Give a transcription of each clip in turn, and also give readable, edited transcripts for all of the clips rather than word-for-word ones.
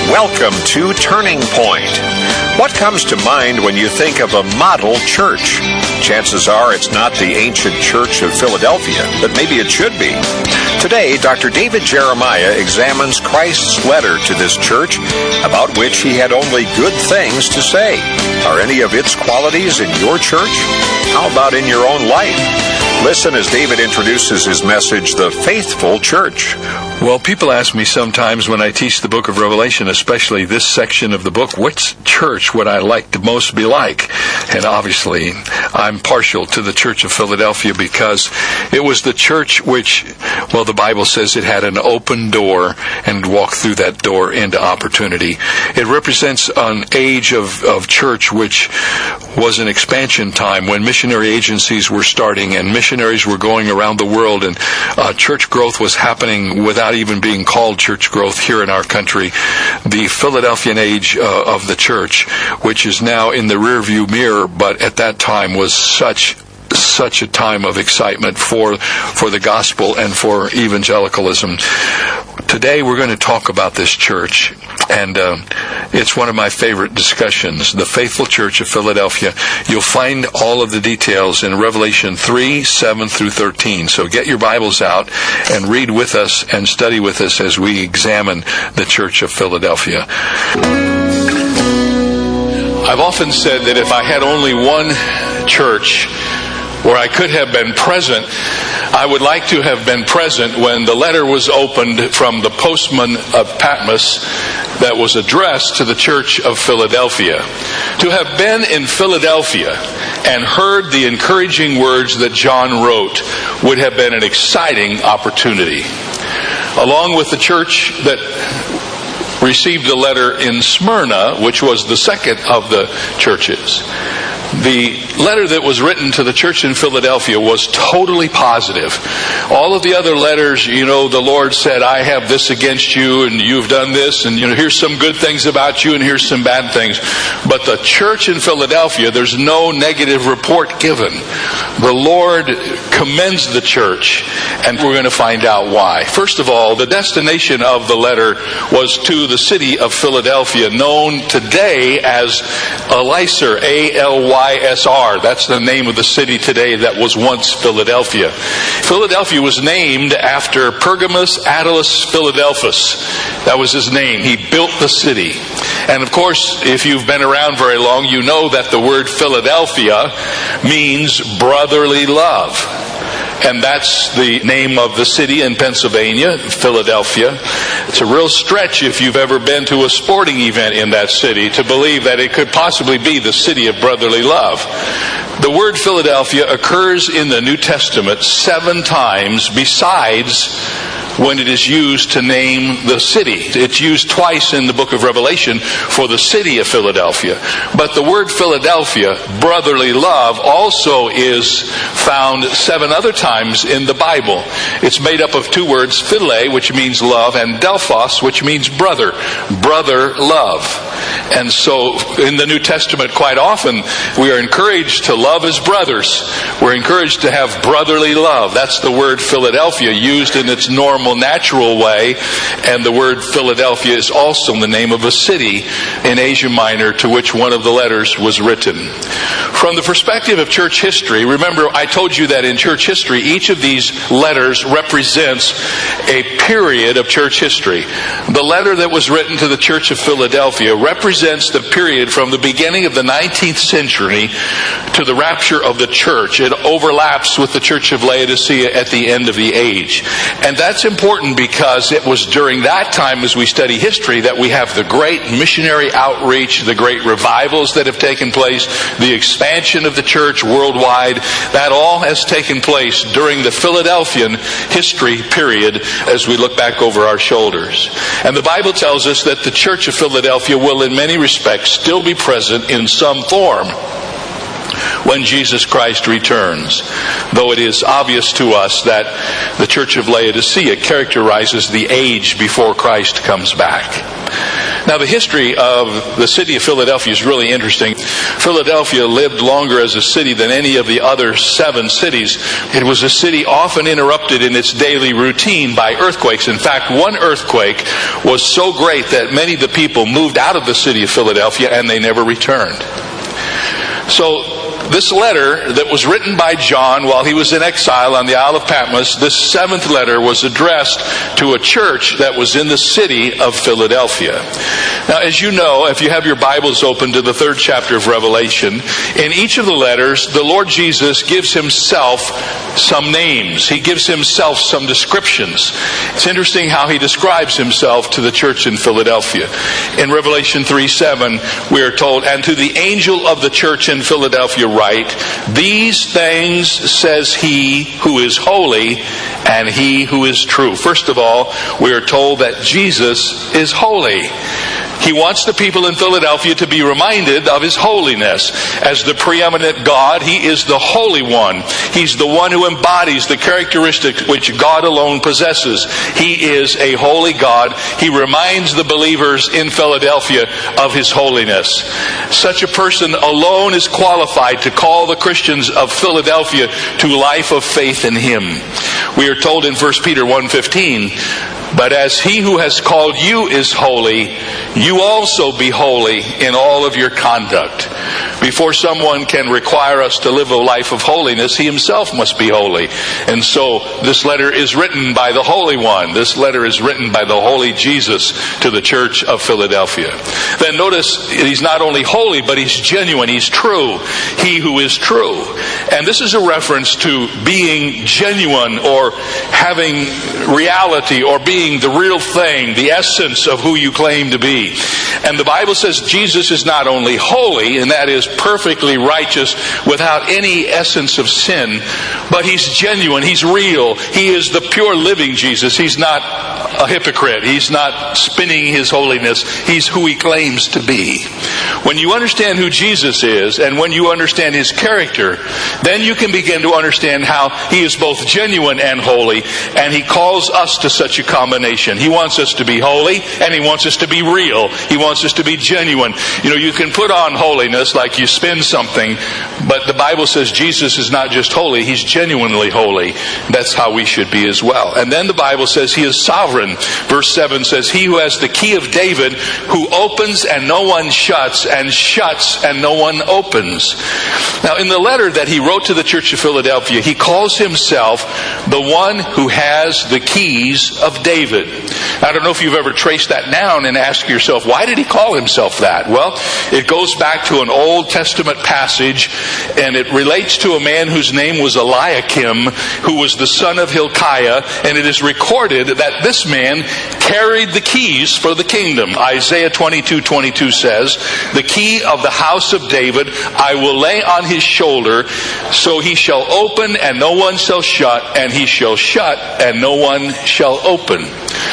Welcome to Turning Point. What comes to mind when you think of a model church? Chances are it's not the ancient church of Philadelphia, but maybe it should be. Today, Dr. David Jeremiah examines Christ's letter to this church, about which he had only good things to say. Are any of its qualities in your church? How about in your own life? Listen as David introduces his message, The Faithful Church. Well, people ask me sometimes when I teach the book of Revelation, especially this section of the book, which church would I like to most be like? And obviously, I'm partial to the Church of Philadelphia because it was the church which, well, the Bible says it had an open door and walked through that door into opportunity. It represents an age of church which was an expansion time when missionary agencies were starting and missionaries were going around the world, and church growth was happening without even being called church growth here in our country. The Philadelphian age of the church, which is now in the rearview mirror, but at that time was such a time of excitement for the gospel and for evangelicalism. Today we're going to talk about this church, and it's one of my favorite discussions, the Faithful Church of Philadelphia. You'll find all of the details in Revelation 3, 7 through 13. So get your Bibles out and read with us and study with us as we examine the Church of Philadelphia. I've often said that if I had only one church where I could have been present, I would like to have been present when the letter was opened from the postman of Patmos that was addressed to the Church of Philadelphia. To have been in Philadelphia and heard the encouraging words that John wrote would have been an exciting opportunity. Along with the church that received the letter in Smyrna, which was the second of the churches, the letter that was written to the church in Philadelphia was totally positive. All of the other letters, the Lord said, I have this against you, and you've done this, and here's some good things about you, and here's some bad things. But the church in Philadelphia, there's no negative report given. The Lord commends the church, and we're going to find out why. First of all, the destination of the letter was to the city of Philadelphia, known today as Alysr, A-L-Y-S-R. That's the name of the city today that was once Philadelphia. Philadelphia was named after Pergamus Attalus Philadelphus. That was his name. He built the city. And of course, if you've been around very long, you know that the word Philadelphia means brotherly love. And that's the name of the city in Pennsylvania, Philadelphia. It's a real stretch if you've ever been to a sporting event in that city to believe that it could possibly be the city of brotherly love. The word Philadelphia occurs in the New Testament 7 times besides when it is used to name the city. It's used twice in the book of Revelation for the city of Philadelphia. But the word Philadelphia, brotherly love, also is found 7 other times in the Bible. It's made up of 2 words, phile, which means love, and delphos, which means brother love. And so in the New Testament, quite often, we are encouraged to love as brothers. We're encouraged to have brotherly love. That's the word Philadelphia, used in its normal, natural way. And the word Philadelphia is also the name of a city in Asia Minor to which one of the letters was written. From the perspective of church history, remember I told you that in church history, each of these letters represents a period of church history. The letter that was written to the Church of Philadelphia represents the period from the beginning of the 19th century to the rapture of the church. It overlaps with the Church of Laodicea at the end of the age. And that's important because it was during that time, as we study history, that we have the great missionary outreach, the great revivals that have taken place, the expansion of the church worldwide. That all has taken place during the Philadelphian history period as we look back over our shoulders. And the Bible tells us that the Church of Philadelphia will in many respects still be present in some form when Jesus Christ returns, though it is obvious to us that the Church of Laodicea characterizes the age before Christ comes back. Now, the history of the city of Philadelphia is really interesting. Philadelphia lived longer as a city than any of the other 7 cities. It was a city often interrupted in its daily routine by earthquakes. In fact, one earthquake was so great that many of the people moved out of the city of Philadelphia and they never returned. So, this letter that was written by John while he was in exile on the Isle of Patmos, this 7th letter was addressed to a church that was in the city of Philadelphia. Now, as you know, if you have your Bibles open to the 3rd chapter of Revelation, in each of the letters, the Lord Jesus gives himself some names. He gives himself some descriptions. It's interesting how he describes himself to the church in Philadelphia. In Revelation 3:7, we are told, "And to the angel of the church in Philadelphia write, these things says he who is holy and he who is true." First of all, we are told that Jesus is holy. He wants the people in Philadelphia to be reminded of his holiness. As the preeminent God, he is the Holy One. He's the one who embodies the characteristics which God alone possesses. He is a holy God. He reminds the believers in Philadelphia of his holiness. Such a person alone is qualified to call the Christians of Philadelphia to life of faith in him. We are told in 1 Peter 1:15, "But as he who has called you is holy, you also be holy in all of your conduct." Before someone can require us to live a life of holiness, he himself must be holy. And so this letter is written by the Holy One. This letter is written by the Holy Jesus to the church of Philadelphia. Then notice he's not only holy, but he's genuine. He's true. He who is true. And this is a reference to being genuine or having reality or being the real thing, the essence of who you claim to be. And the Bible says Jesus is not only holy, and that is perfectly righteous without any essence of sin, but he's genuine, he's real, he is the pure living Jesus. He's not a hypocrite, he's not spinning his holiness, he's who he claims to be. When you understand who Jesus is, and when you understand his character, then you can begin to understand how he is both genuine and holy, and he calls us to such a combination. He wants us to be holy, and he wants us to be real. He wants us to be genuine. You know, you can put on holiness like you spin something, but the Bible says Jesus is not just holy, he's genuinely holy. That's how we should be as well. And then the Bible says he is sovereign. Verse 7 says, "He who has the key of David, who opens and no one shuts, and shuts and no one opens." Now, in the letter that he wrote to the church of Philadelphia, he calls himself the one who has the keys of David. I don't know if you've ever traced that down and asked yourself, why did he call himself that? Well, it goes back to an Old Testament passage, and it relates to a man whose name was Eliakim, who was the son of Hilkiah, and it is recorded that this man carried the keys for the kingdom. Isaiah 22:22 says, "The key of the house of David I will lay on his shoulder, so he shall open and no one shall shut, and he shall shut and no one shall open."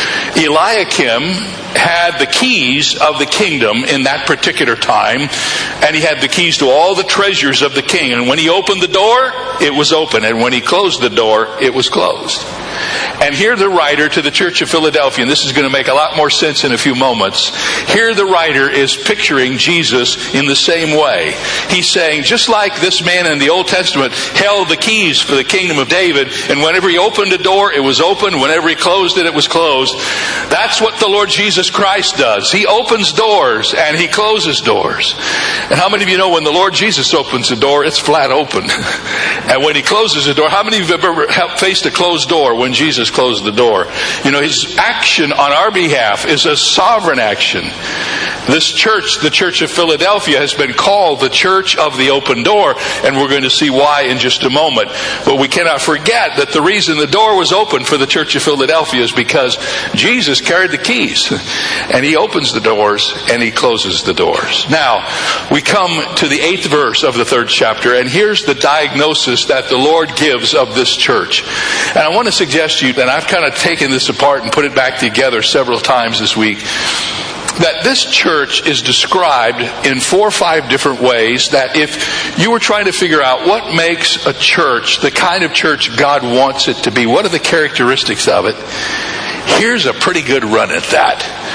Eliakim had the keys of the kingdom in that particular time, and he had the keys to all the treasures of the king. And when he opened the door, it was open, and when he closed the door, it was closed. And here the writer to the church of Philadelphia, and this is going to make a lot more sense in a few moments, here the writer is picturing Jesus in the same way. He's saying, just like this man in the Old Testament held the keys for the kingdom of David, and whenever he opened a door, it was open. Whenever he closed it, it was closed. That's what the Lord Jesus Christ does. He opens doors and he closes doors. And how many of you know when the Lord Jesus opens a door, it's flat open? And when he closes a door, how many of you have ever faced a closed door when Jesus closed the door? You know, his action on our behalf is a sovereign action. This church, the Church of Philadelphia, has been called the Church of the Open Door, and we're going to see why in just a moment. But we cannot forget that the reason the door was open for the Church of Philadelphia is because Jesus carried the keys, and he opens the doors and he closes the doors. Now, we come to the 8th verse of the 3rd chapter, and here's the diagnosis that the Lord gives of this church. And I want to suggest to you, and I've kind of taken this apart and put it back together several times this week, that this church is described in 4 or 5 different ways, that if you were trying to figure out what makes a church the kind of church God wants it to be, what are the characteristics of it, here's a pretty good run at that.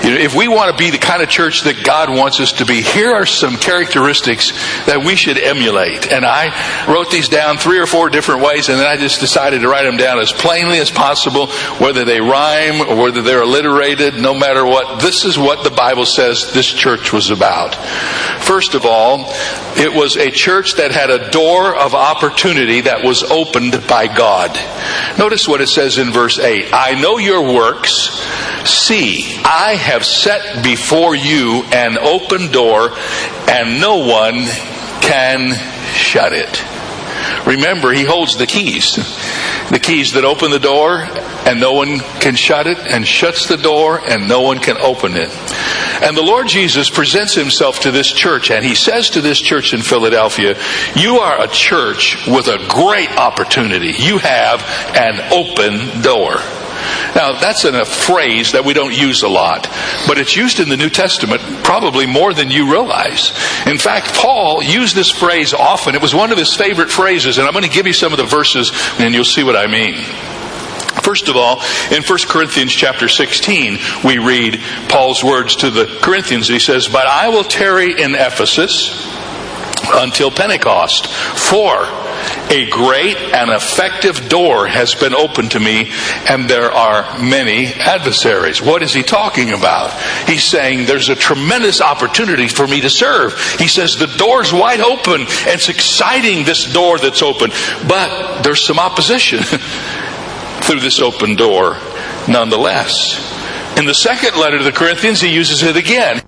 If we want to be the kind of church that God wants us to be, here are some characteristics that we should emulate. And I wrote these down 3 or 4 different ways, and then I just decided to write them down as plainly as possible, whether they rhyme or whether they're alliterated, no matter what. This is what the Bible says this church was about. First of all, it was a church that had a door of opportunity that was opened by God. Notice what it says in verse 8. I know your works. See, I have set before you an open door, and no one can shut it. Remember, he holds the keys. The keys that open the door, and no one can shut it, and shuts the door, and no one can open it. And the Lord Jesus presents himself to this church, and he says to this church in Philadelphia, you are a church with a great opportunity. You have an open door. Now, that's a phrase that we don't use a lot, but it's used in the New Testament probably more than you realize. In fact, Paul used this phrase often. It was one of his favorite phrases, and I'm going to give you some of the verses, and you'll see what I mean. First of all, in 1 Corinthians chapter 16, we read Paul's words to the Corinthians. He says, but I will tarry in Ephesus until Pentecost, for a great and effective door has been opened to me, and there are many adversaries. What is he talking about? He's saying there's a tremendous opportunity for me to serve. He says the door's wide open, and it's exciting, this door that's open. But there's some opposition through this open door nonetheless. In the second letter to the Corinthians, he uses it again.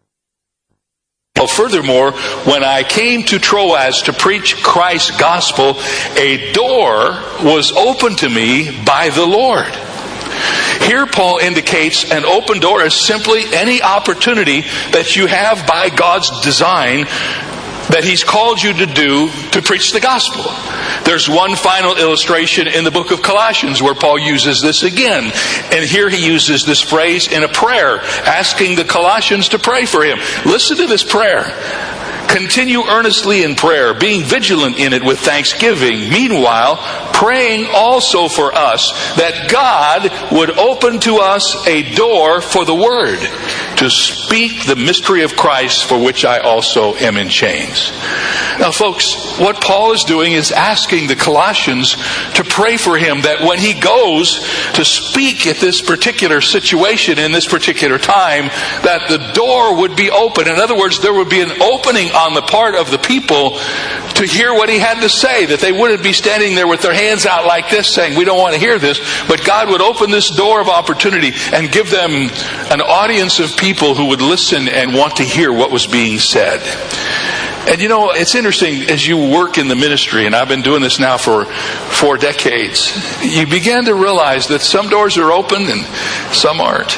Furthermore, when I came to Troas to preach Christ's gospel, a door was opened to me by the Lord. Here Paul indicates an open door as simply any opportunity that you have by God's design that he's called you to do to preach the gospel. There's one final illustration in the book of Colossians where Paul uses this again. And here he uses this phrase in a prayer, asking the Colossians to pray for him. Listen to this prayer. Continue earnestly in prayer, being vigilant in it with thanksgiving. Meanwhile, praying also for us that God would open to us a door for the word to speak the mystery of Christ, for which I also am in chains. Now, folks, what Paul is doing is asking the Colossians to pray for him that when he goes to speak at this particular situation in this particular time, that the door would be open. In other words, there would be an opening on the part of the people to hear what he had to say, that they wouldn't be standing there with their hands out like this saying, we don't want to hear this, but God would open this door of opportunity and give them an audience of people who would listen and want to hear what was being said. And you know, it's interesting as you work in the ministry, and I've been doing this now for 4 decades, you begin to realize that some doors are open and some aren't.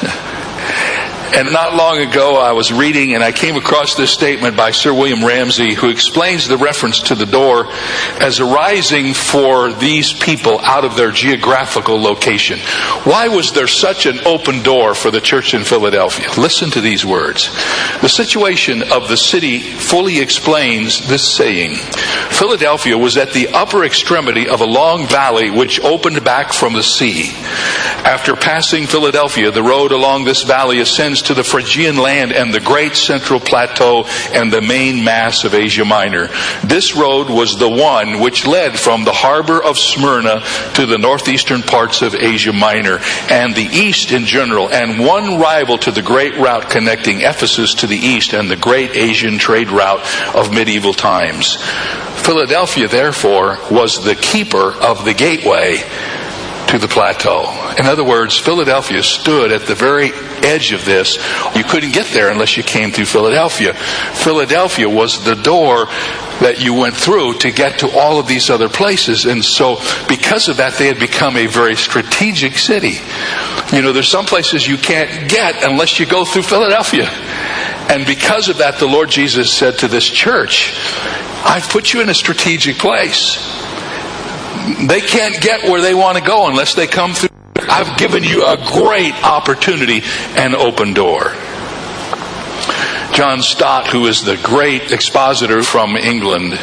And not long ago I was reading and I came across this statement by Sir William Ramsay, who explains the reference to the door as arising for these people out of their geographical location. Why was there such an open door for the church in Philadelphia? Listen to these words. The situation of the city fully explains this saying. Philadelphia was at the upper extremity of a long valley which opened back from the sea. After passing Philadelphia, the road along this valley ascends to the Phrygian land and the great central plateau and the main mass of Asia Minor. This road was the one which led from the harbor of Smyrna to the northeastern parts of Asia Minor and the east in general, and one rival to the great route connecting Ephesus to the east and the great Asian trade route of medieval times. Philadelphia, therefore, was the keeper of the gateway to the plateau. In other words, Philadelphia stood at the very edge of this. You couldn't get there unless you came through Philadelphia. Philadelphia was the door that you went through to get to all of these other places. And so because of that, they had become a very strategic city. You know, there's some places you can't get unless you go through Philadelphia. And because of that, the Lord Jesus said to this church, I've put you in a strategic place. They can't get where they want to go unless they come through. I've given you a great opportunity, an open door. John Stott, who is the great expositor from England,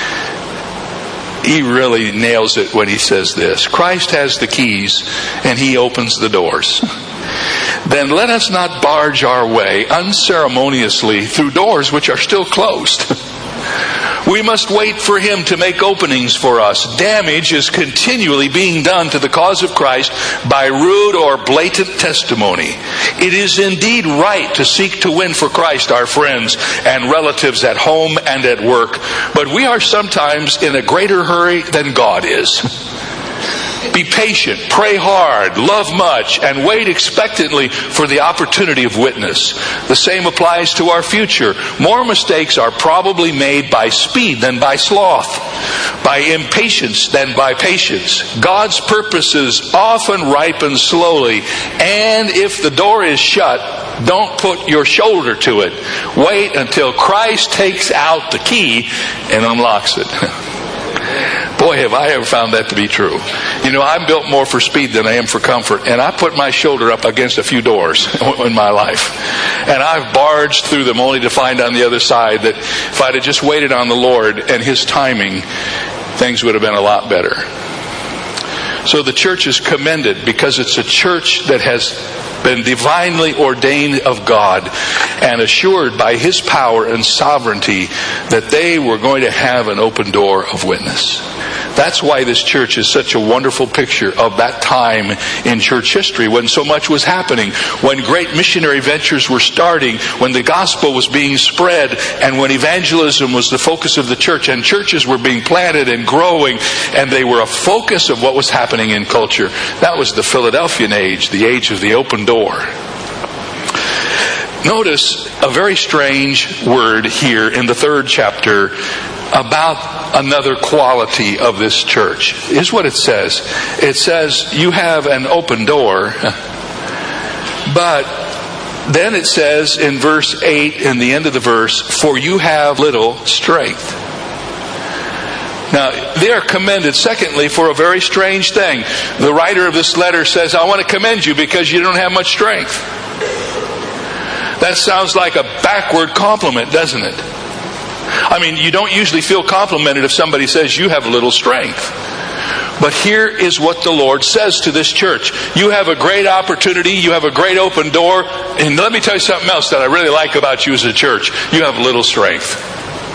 he really nails it when he says this. Christ has the keys and he opens the doors. then let us not barge our way unceremoniously through doors which are still closed. We must wait for Him to make openings for us. Damage is continually being done to the cause of Christ by rude or blatant testimony. It is indeed right to seek to win for Christ our friends and relatives at home and at work, but we are sometimes in a greater hurry than God is. Be patient, pray hard, love much, and wait expectantly for the opportunity of witness. The same applies to our future. More mistakes are probably made by speed than by sloth, by impatience than by patience. God's purposes often ripen slowly, and if the door is shut, don't put your shoulder to it. Wait until Christ takes out the key and unlocks it. Boy, have I ever found that to be true. You know, I'm built more for speed than I am for comfort, and I put my shoulder up against a few doors in my life. And I've barged through them only to find on the other side that if I'd have just waited on the Lord and His timing, things would have been a lot better. So the church is commended because it's a church that has been divinely ordained of God and assured by His power and sovereignty that they were going to have an open door of witness. That's why this church is such a wonderful picture of that time in church history when so much was happening, when great missionary ventures were starting, when the gospel was being spread, and when evangelism was the focus of the church, and churches were being planted and growing, and they were a focus of what was happening in culture. That was the Philadelphian age, the age of the open door. Notice a very strange word here in the 3rd chapter about another quality of this church. Here's what it says. It says, you have an open door, but then it says in verse 8, in the end of the verse, for you have little strength. Now, they are commended, secondly, for a very strange thing. The writer of this letter says, I want to commend you because you don't have much strength. That sounds like a backward compliment, doesn't it? I mean, you don't usually feel complimented if somebody says you have little strength. But here is what the Lord says to this church. You have a great opportunity. You have a great open door. And let me tell you something else that I really like about you as a church. You have little strength.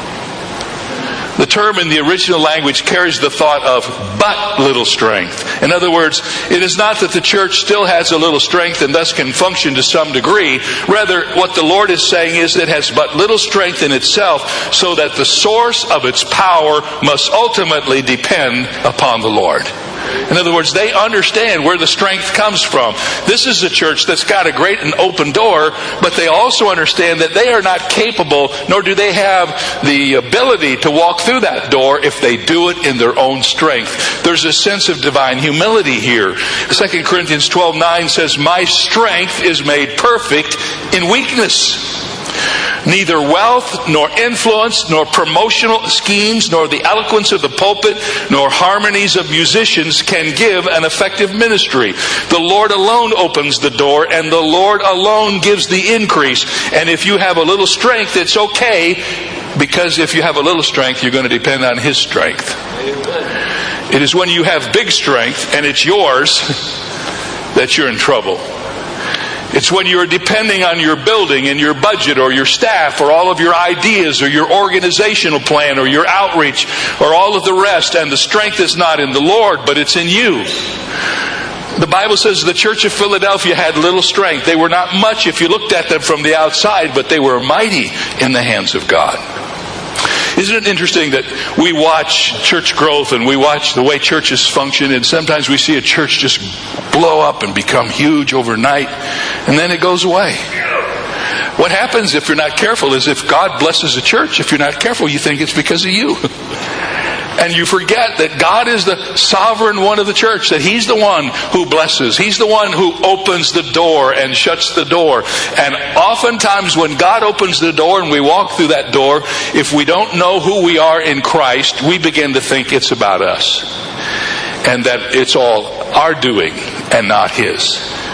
The term in the original language carries the thought of but little strength. In other words, it is not that the church still has a little strength and thus can function to some degree. Rather, what the Lord is saying is it has but little strength in itself, so that the source of its power must ultimately depend upon the Lord. In other words, they understand where the strength comes from. This is a church that's got a great and open door, but they also understand that they are not capable, nor do they have the ability to walk through that door if they do it in their own strength. There's a sense of divine humility here. 2 Corinthians 12:9 says, my strength is made perfect in weakness. Neither wealth, nor influence, nor promotional schemes, nor the eloquence of the pulpit, nor harmonies of musicians can give an effective ministry. The Lord alone opens the door, and the Lord alone gives the increase. And if you have a little strength, it's okay, because if you have a little strength, you're going to depend on His strength. Amen. It is when you have big strength, and it's yours, that you're in trouble. It's when you're depending on your building and your budget or your staff or all of your ideas or your organizational plan or your outreach or all of the rest, and the strength is not in the Lord, but it's in you. The Bible says the church of Philadelphia had little strength. They were not much if you looked at them from the outside, but they were mighty in the hands of God. Isn't it interesting that we watch church growth and we watch the way churches function, and sometimes we see a church just blow up and become huge overnight, and then it goes away. What happens if you're not careful is if God blesses a church, if you're not careful, you think it's because of you. And you forget that God is the sovereign one of the church, that He's the one who blesses. He's the one who opens the door and shuts the door. And oftentimes when God opens the door and we walk through that door, if we don't know who we are in Christ, we begin to think it's about us. And that it's all our doing and not His.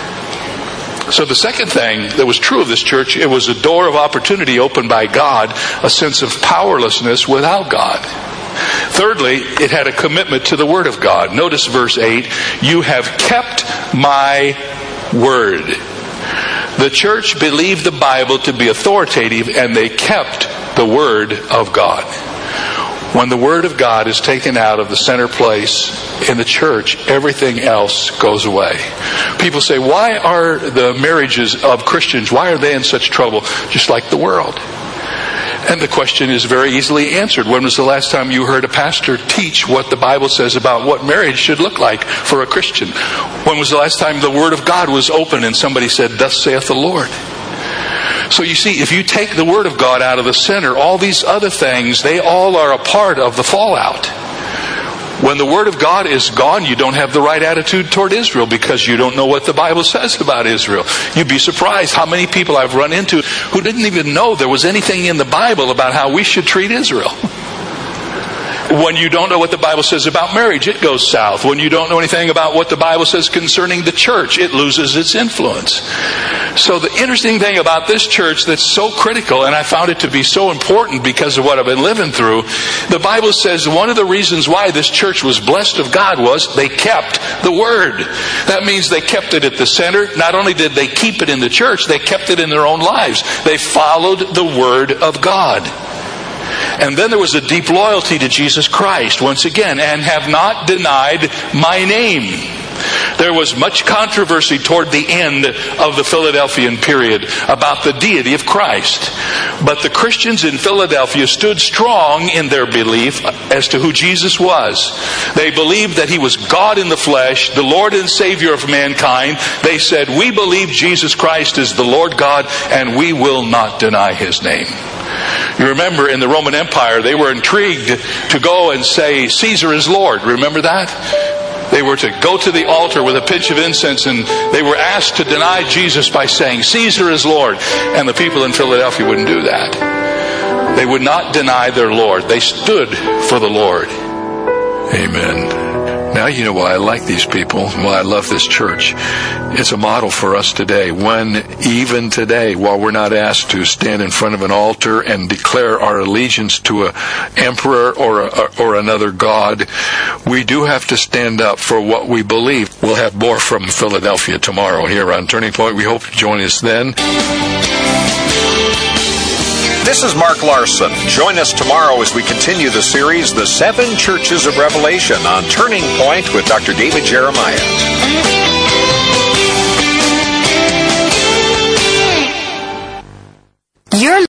So the second thing that was true of this church, it was a door of opportunity opened by God, a sense of powerlessness without God. Thirdly, it had a commitment to the Word of God. Notice verse 8, you have kept my word. The church believed the Bible to be authoritative, and they kept the Word of God. When the Word of God is taken out of the center place in the church, everything else goes away. People say, why are the marriages of Christians, why are they in such trouble? Just like the world. And the question is very easily answered. When was the last time you heard a pastor teach what the Bible says about what marriage should look like for a Christian? When was the last time the Word of God was open and somebody said, "Thus saith the Lord"? So you see, if you take the Word of God out of the center, all these other things, they all are a part of the fallout. When the Word of God is gone, you don't have the right attitude toward Israel because you don't know what the Bible says about Israel. You'd be surprised how many people I've run into who didn't even know there was anything in the Bible about how we should treat Israel. When you don't know what the Bible says about marriage, it goes south. When you don't know anything about what the Bible says concerning the church, it loses its influence. So the interesting thing about this church that's so critical, and I found it to be so important because of what I've been living through, the Bible says one of the reasons why this church was blessed of God was they kept the Word. That means they kept it at the center. Not only did they keep it in the church, they kept it in their own lives. They followed the Word of God. And then there was a deep loyalty to Jesus Christ, once again, and have not denied my name. There was much controversy toward the end of the Philadelphian period about the deity of Christ. But the Christians in Philadelphia stood strong in their belief as to who Jesus was. They believed that He was God in the flesh, the Lord and Savior of mankind. They said, "We believe Jesus Christ is the Lord God, and we will not deny His name." You remember in the Roman Empire, they were intrigued to go and say, "Caesar is Lord." Remember that? They were to go to the altar with a pinch of incense, and they were asked to deny Jesus by saying, "Caesar is Lord." And the people in Philadelphia wouldn't do that. They would not deny their Lord. They stood for the Lord. Amen. Now you know why I like these people, why I love this church. It's a model for us today. When, even today, while we're not asked to stand in front of an altar and declare our allegiance to an emperor or another god, we do have to stand up for what we believe. We'll have more from Philadelphia tomorrow here on Turning Point. We hope you join us then. This is Mark Larson. Join us tomorrow as we continue the series, The Seven Churches of Revelation, on Turning Point with Dr. David Jeremiah. You're